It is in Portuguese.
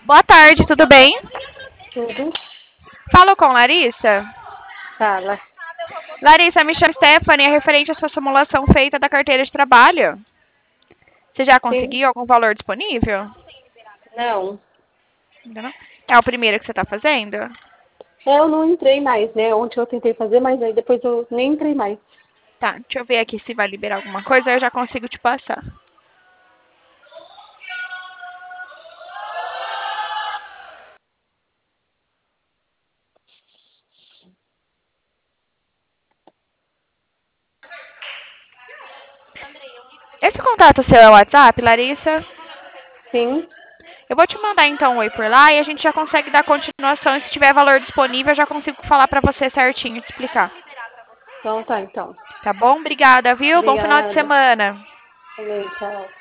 Boa tarde, tudo bem? Tudo. Falo com Larissa. Fala. Larissa, me chamo Stephanie, é referente à sua simulação feita da carteira de trabalho. Você já Sim. conseguiu algum valor disponível? Não. Ainda não? É o primeiro que você está fazendo? Eu não entrei mais, né? Ontem eu tentei fazer, mas aí depois eu nem entrei mais. Tá, deixa eu ver aqui se vai liberar alguma coisa, eu já consigo te passar. Esse contato seu é o WhatsApp, Larissa? Sim. Eu vou te mandar então um oi por lá e a gente já consegue dar continuação. E se tiver valor disponível, eu já consigo falar pra você certinho e te explicar. Então tá, então. Tá bom? Obrigada, viu? Bom final de Obrigada. semana. Também, tchau.